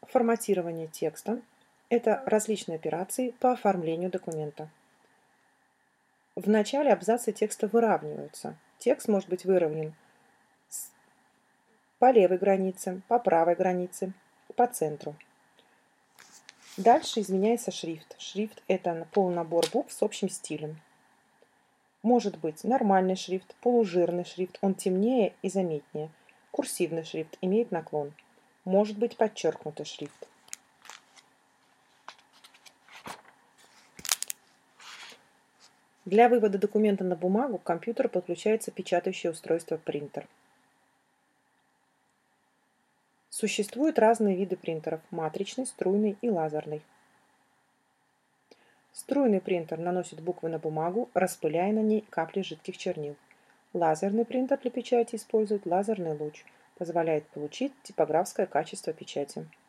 Форматирование текста – это различные операции по оформлению документа. В начале абзацы текста выравниваются. Текст может быть выровнен по левой границе, по правой границе, по центру. Дальше изменяется шрифт. Шрифт – это полнобор букв с общим стилем. Может быть нормальный шрифт, полужирный шрифт, он темнее и заметнее. Курсивный шрифт имеет наклон. Может быть подчеркнутый шрифт. Для вывода документа на бумагу к компьютеру подключается печатающее устройство принтер. Существуют разные виды принтеров – матричный, струйный и лазерный. Струйный принтер наносит буквы на бумагу, распыляя на ней капли жидких чернил. Лазерный принтер для печати использует лазерный луч, позволяет получить типографское качество печати.